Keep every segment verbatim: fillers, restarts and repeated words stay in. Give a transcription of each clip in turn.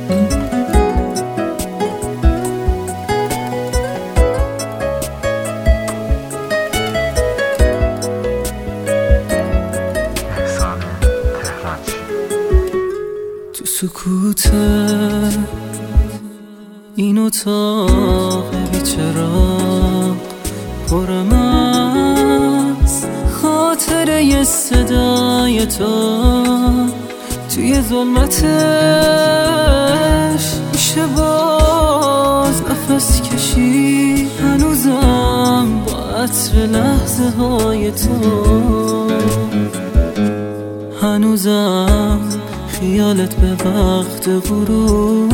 تو سکوت این اتاق بی‌چراغ پرم از خاطره صدای تو، توی ظلمتش میشه باز نفس کشی، هنوزم با عطر لحظه های تو، هنوزم خیالت به وقت غروب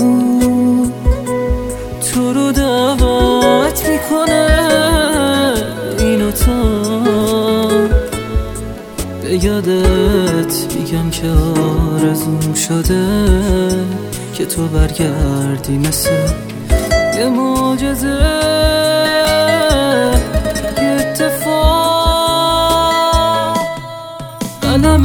تو رو دعوت میکنه. این اتاق به یادت میگم که آرزوم شده که تو برگردی مثل یه معجزه، یه اتفاق. قلم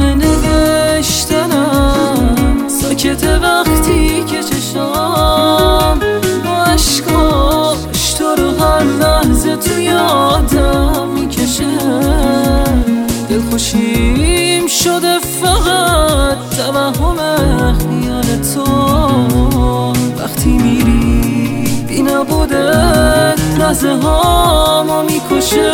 نوشتنم ساکته وقتی که چشام با عشقاش تو رو هر لحظه تو یادم میکشه. دلخوشیم شده فقط توهم خیال تو، وقتی میری بی نبودت لحظه هامو میکشه.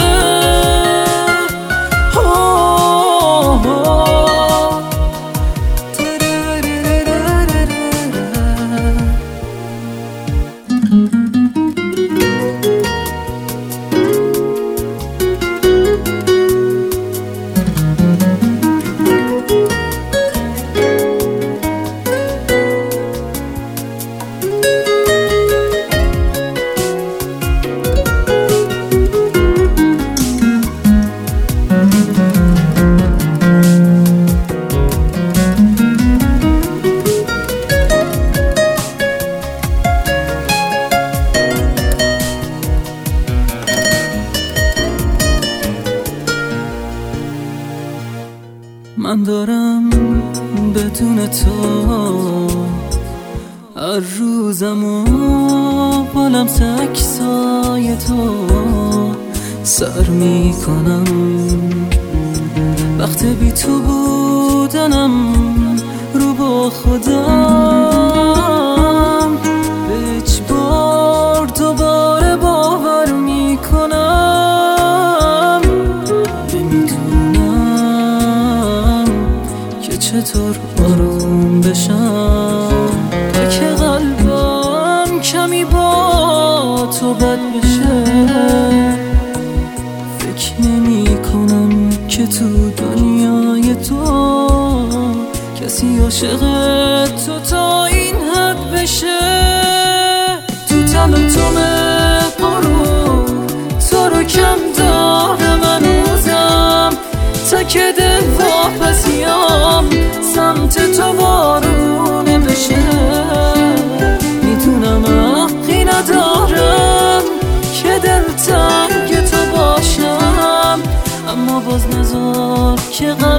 من دارم بدون تو هر روزم و بالم عکسای تو سر میکنم. وقت بی تو بودنم رو با خودم به اجبار دوباره باور میکنم. نمیدونم که چطور آروم بشم تا که قلبم کمی با تو بد بشه. فکر نمی کنم که تو دنیای تو کسی عاشق تو تا این حد بشه. تو تن و تومه برو تو رو کم دارم هنوزم، تک دل واپسیام سمت تو بارونه بشه. میدونم حقی ندارم که دل تنگ تو باشم، اما باز نذار که